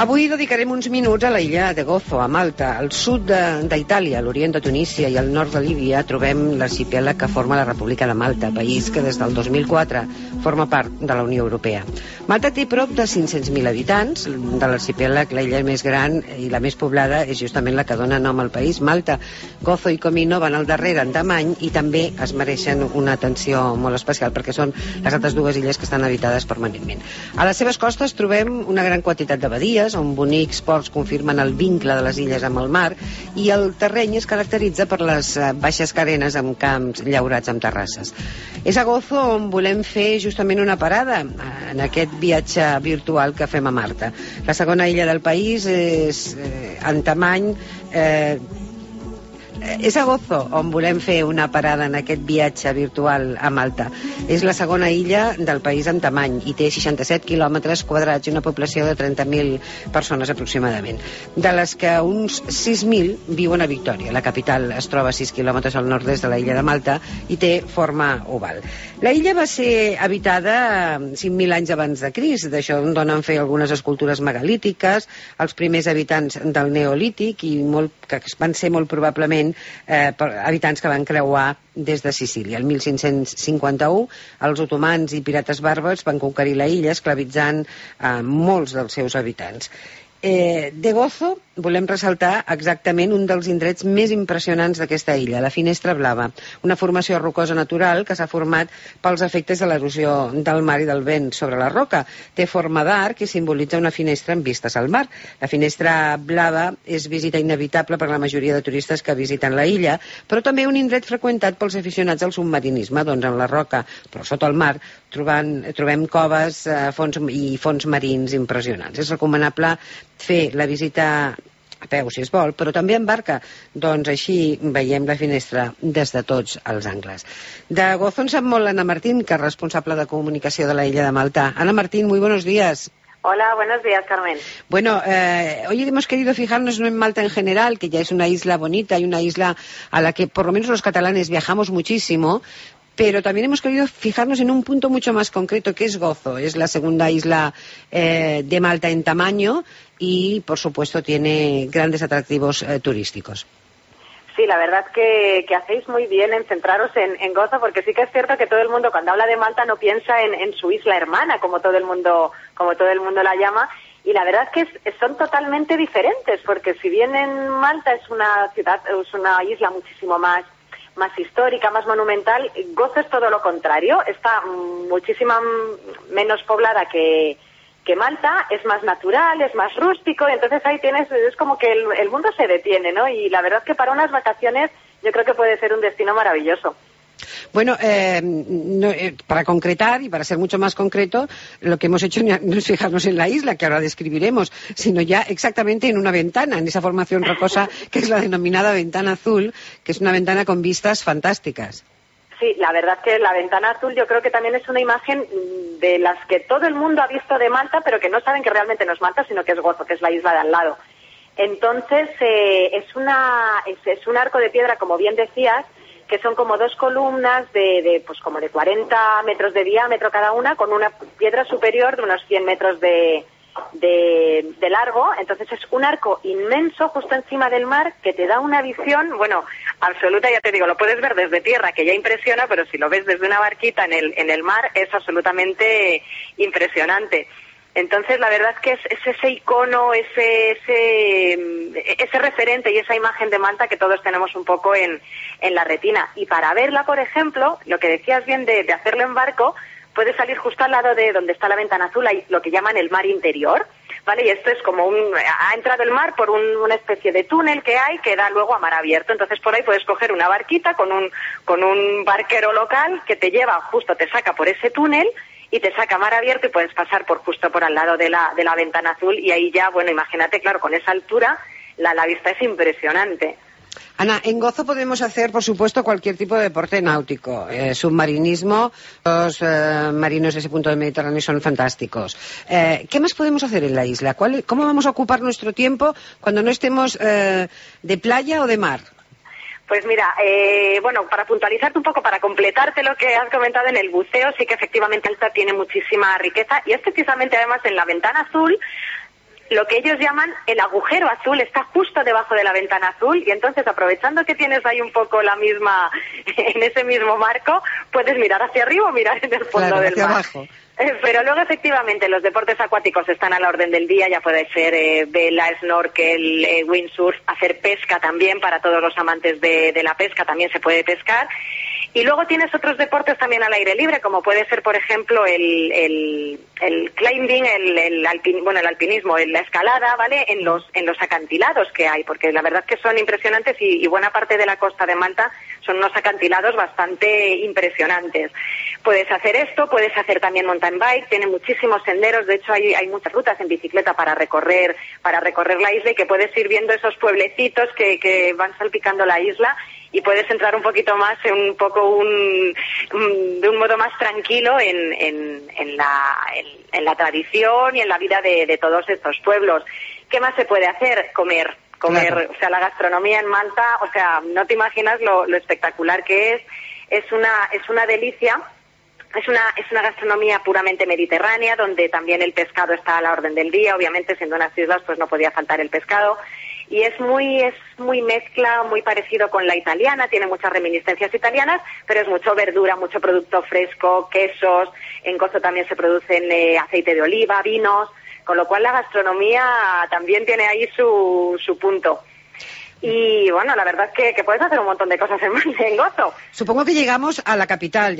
Avui dedicarem uns minuts a l'illa de Gozo, a Malta. Al sud d'Itàlia, a l'orient de Tunísia i al nord de Líbia trobem l'arxipèlag que forma la República de Malta, país que des del 2004 forma part de la Unió Europea. Malta té prop de 500.000 habitants. De l'arxipèlag, la illa més gran i la més poblada és justament la que dona nom al país, Malta. Gozo i Comino van al darrere en tamany i també es mereixen una atenció molt especial perquè són les altres dues illes que estan habitades permanentment. A les seves costes trobem una gran quantitat de badies, on bonics ports confirmen el vincle de les illes amb el mar, i el terreny es caracteritza per les baixes carenes amb camps llaurats amb terrasses. És a Gozo on volem fer justament una parada en aquest viatge virtual que fem a Malta. La segona illa del país és en tamany... És a Gozo on volem fer una parada en aquest viatge virtual a Malta. És la segona illa del país en tamany i té 67 quilòmetres quadrats i una població de 30.000 persones aproximadament, de les que uns 6.000 viuen a Victòria. La capital es troba a 6 quilòmetres al nord-est de la illa de Malta i té forma oval. La illa va ser habitada 5.000 anys abans de Crist. D'això en donen fer algunes escultures megalítiques, els primers habitants del Neolític, i que van ser molt probablement habitants que van creuar des de Sicília. El 1551 els otomans i pirates bàrbars van conquerir la illa, esclavitzant molts dels seus habitants. De Gozo volem ressaltar exactament un dels indrets més impressionants d'aquesta illa, la Finestra Blava, una formació rocosa natural que s'ha format pels efectes de l'erosió del mar i del vent sobre la roca. Té forma d'arc i simbolitza una finestra amb vistes al mar. La Finestra Blava és visita inevitable per la majoria de turistes que visiten la illa, però també un indret freqüentat pels aficionats al submarinisme, doncs en la roca, però sota el mar, trobem coves fons marins impressionants. És recomanable fer la visita a peu, si es vol, però també en barca. Doncs així veiem la finestra des de tots els angles. De Gozo en sap molt Ana Martín, que és responsable de comunicació de la illa de Malta. Ana Martín, muy buenos días. Hola, buenos días, Carmen. Bueno, hoy hemos querido fijarnos no en Malta en general, que ya es una isla bonita y una isla a la que por lo menos los catalanes viajamos muchísimo, pero también hemos querido fijarnos en un punto mucho más concreto, que es Gozo. Es la segunda isla de Malta en tamaño y, por supuesto, tiene grandes atractivos turísticos. Sí, la verdad que hacéis muy bien en centraros en Gozo, porque sí que es cierto que todo el mundo cuando habla de Malta no piensa en su isla hermana, como todo el mundo la llama, y la verdad es que son totalmente diferentes, porque si bien en Malta es una isla muchísimo más histórica, más monumental, Gozo es todo lo contrario, está muchísima menos poblada que Malta, es más natural, es más rústico, y entonces ahí es como que el mundo se detiene, ¿no? Y la verdad es que para unas vacaciones yo creo que puede ser un destino maravilloso. Bueno, para concretar y para ser mucho más concreto, lo que hemos hecho no es fijarnos en la isla, que ahora describiremos, sino ya exactamente en una ventana, en esa formación rocosa que es la denominada ventana azul, que es una ventana con vistas fantásticas. Sí, la verdad que la ventana azul yo creo que también es una imagen de las que todo el mundo ha visto de Malta, pero que no saben que realmente no es Malta, sino que es Gozo, que es la isla de al lado. Entonces, es un arco de piedra, como bien decías, que son como dos columnas pues como de 40 metros de diámetro cada una, con una piedra superior de unos 100 metros de largo. Entonces es un arco inmenso justo encima del mar que te da una visión, bueno, absoluta. Ya te digo, lo puedes ver desde tierra, que ya impresiona, pero si lo ves desde una barquita en el mar es absolutamente impresionante. Entonces la verdad es que es ese icono, ese referente y esa imagen de Malta que todos tenemos un poco en la retina. Y para verla, por ejemplo, lo que decías bien de hacerlo en barco, puedes salir justo al lado de donde está la ventana azul, hay lo que llaman el mar interior, ¿vale? Y esto es como ha entrado el mar por una especie de túnel que hay que da luego a mar abierto. Entonces por ahí puedes coger una barquita con un barquero local que te lleva justo, te saca por ese túnel y te saca a mar abierto y puedes pasar justo por al lado de la ventana azul, y ahí ya, bueno, imagínate, claro, con esa altura la vista es impresionante. Ana, en Gozo podemos hacer, por supuesto, cualquier tipo de deporte náutico, submarinismo. Los marinos de ese punto del Mediterráneo son fantásticos. ¿Qué más podemos hacer en la isla? ¿Cómo vamos a ocupar nuestro tiempo cuando no estemos de playa o de mar? Pues mira, bueno, para puntualizarte un poco, para completarte lo que has comentado en el buceo, sí que efectivamente Malta tiene muchísima riqueza, y es precisamente además en la ventana azul lo que ellos llaman el agujero azul, está justo debajo de la ventana azul, y entonces, aprovechando que tienes ahí un poco en ese mismo marco, puedes mirar hacia arriba o mirar en el fondo del mar. Abajo. Pero luego, efectivamente, los deportes acuáticos están a la orden del día. Ya puede ser vela, snorkel, windsurf, hacer pesca también. Para todos los amantes de la pesca también se puede pescar. Y luego tienes otros deportes también al aire libre, como puede ser, por ejemplo, el climbing, el alpinismo, la escalada, ¿vale? En los acantilados que hay, porque la verdad es que son impresionantes, y buena parte de la costa de Malta son unos acantilados bastante impresionantes. Puedes hacer esto, puedes hacer también mountain bike, tiene muchísimos senderos, de hecho hay muchas rutas en bicicleta para recorrer la isla, y que puedes ir viendo esos pueblecitos que van salpicando la isla, y puedes entrar un poquito más de un modo más tranquilo en la tradición y en la vida de todos estos pueblos. ¿Qué más se puede hacer? Comer. Claro. O sea, la gastronomía en Malta, o sea, no te imaginas lo espectacular que es. Es una delicia. Es una gastronomía puramente mediterránea, donde también el pescado está a la orden del día. Obviamente, siendo unas islas, pues no podía faltar el pescado. Y es muy mezcla, muy parecido con la italiana, tiene muchas reminiscencias italianas, pero es mucho verdura, mucho producto fresco, quesos. En Gozo también se producen aceite de oliva, vinos, con lo cual la gastronomía también tiene ahí su punto. Y bueno, la verdad es que puedes hacer un montón de cosas en Gozo. Supongo que llegamos a la capital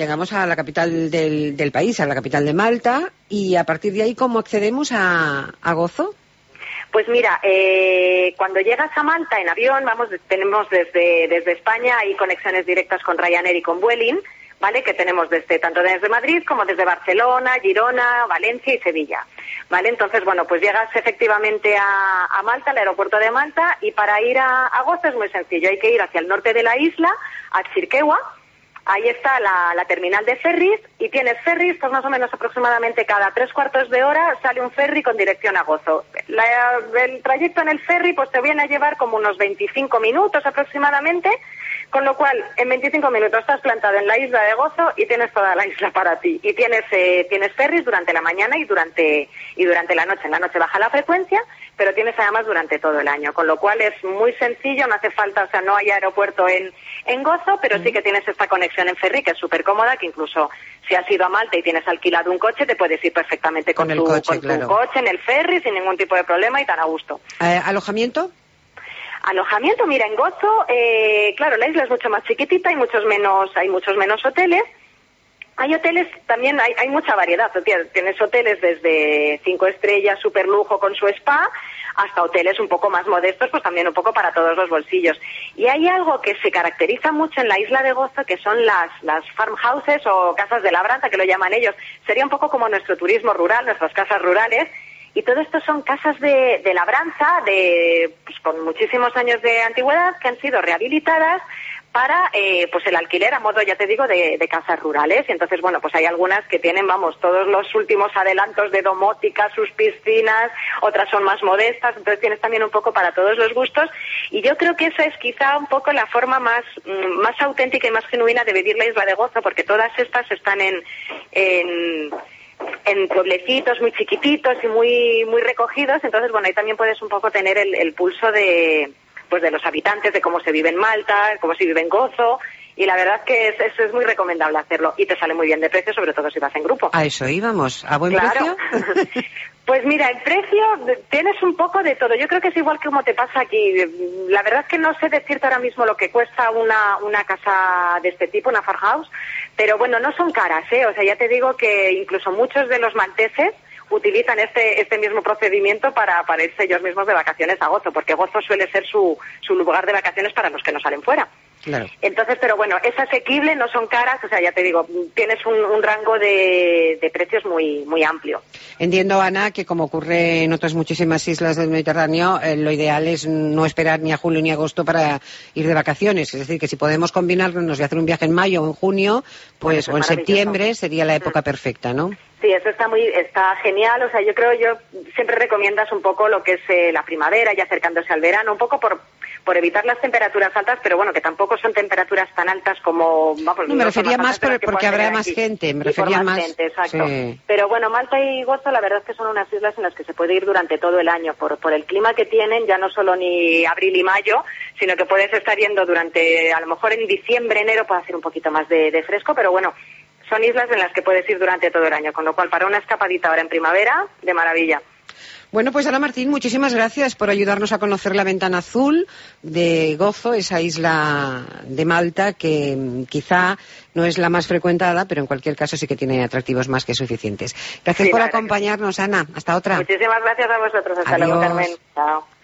del país, a la capital de Malta, y a partir de ahí, ¿cómo accedemos a Gozo? Pues mira, cuando llegas a Malta en avión, tenemos desde España, hay conexiones directas con Ryanair y con Vueling, ¿vale? Que tenemos tanto desde Madrid como desde Barcelona, Girona, Valencia y Sevilla, ¿vale? Entonces, bueno, pues llegas efectivamente a Malta, al aeropuerto de Malta, y para ir a Gozo es muy sencillo. Hay que ir hacia el norte de la isla, a Chirquehua. Ahí está la terminal de ferries, y tienes ferries, pues más o menos aproximadamente cada 3/4 de hora sale un ferry con dirección a Gozo. El trayecto en el ferry pues te viene a llevar como unos 25 minutos aproximadamente, con lo cual en 25 minutos estás plantado en la isla de Gozo y tienes toda la isla para ti. Y tienes ferries durante la mañana y durante la noche. En la noche baja la frecuencia, pero tienes además durante todo el año, con lo cual es muy sencillo, no hace falta, o sea, no hay aeropuerto en Gozo, pero sí que tienes esta conexión en ferry que es súper cómoda, que incluso si has ido a Malta y tienes alquilado un coche, te puedes ir perfectamente con tu coche en el ferry sin ningún tipo de problema y tan a gusto. ¿Alojamiento? Alojamiento, mira, en Gozo, claro, la isla es mucho más chiquitita, hay muchos menos hoteles. Hay hoteles, también hay mucha variedad. Tienes hoteles desde 5 estrellas, super lujo con su spa, hasta hoteles un poco más modestos, pues también un poco para todos los bolsillos. Y hay algo que se caracteriza mucho en la isla de Gozo, que son las farmhouses o casas de labranza, que lo llaman ellos. Sería un poco como nuestro turismo rural, nuestras casas rurales. Y todo esto son casas de labranza, pues con muchísimos años de antigüedad, que han sido rehabilitadas para pues el alquiler a modo, ya te digo, de casas rurales. Y entonces, bueno, pues hay algunas que tienen, todos los últimos adelantos de domótica, sus piscinas, otras son más modestas, entonces tienes también un poco para todos los gustos. Y yo creo que esa es quizá un poco la forma más auténtica y más genuina de vivir la isla de Gozo, porque todas estas están en pueblecitos muy chiquititos y muy recogidos. Entonces, bueno, ahí también puedes un poco tener el pulso de los habitantes, de cómo se vive en Malta, cómo se vive en Gozo, y la verdad que es muy recomendable hacerlo, y te sale muy bien de precio, sobre todo si vas en grupo. A eso íbamos, ¿a buen precio? Pues mira, el precio tienes un poco de todo. Yo creo que es igual que como te pasa aquí. La verdad es que no sé decirte ahora mismo lo que cuesta una casa de este tipo, una farmhouse, pero bueno, no son caras, ¿eh? O sea, ya te digo que incluso muchos de los malteses utilizan este mismo procedimiento para irse ellos mismos de vacaciones a Gozo, porque Gozo suele ser su lugar de vacaciones para los que no salen fuera. Claro. Entonces, pero bueno, es asequible, no son caras, o sea, ya te digo, tienes un rango de precios muy amplio. Entiendo, Ana, que como ocurre en otras muchísimas islas del Mediterráneo, lo ideal es no esperar ni a julio ni a agosto para ir de vacaciones. Es decir, que si podemos combinarnos y hacer un viaje en mayo o en junio, pues o en septiembre sería la época perfecta, ¿no? Sí, eso está genial. O sea, yo siempre recomiendas un poco lo que es la primavera, ya acercándose al verano, un poco por evitar las temperaturas altas, pero bueno, que tampoco son temperaturas tan altas como... Vamos, no, me refería más porque habrá más gente, me refería más... gente, exacto. Sí. Pero bueno, Malta y Gozo la verdad es que son unas islas en las que se puede ir durante todo el año, por el clima que tienen, ya no solo ni abril y mayo, sino que puedes estar yendo durante, a lo mejor en diciembre, enero puede hacer un poquito más de fresco, pero bueno, son islas en las que puedes ir durante todo el año, con lo cual para una escapadita ahora en primavera, de maravilla. Bueno, pues Ana Martín, muchísimas gracias por ayudarnos a conocer la Ventana Azul de Gozo, esa isla de Malta que quizá no es la más frecuentada, pero en cualquier caso sí que tiene atractivos más que suficientes. Gracias por acompañarnos, Ana. Hasta otra. Muchísimas gracias a vosotros. Hasta Adiós. luego, Carmen. Chao.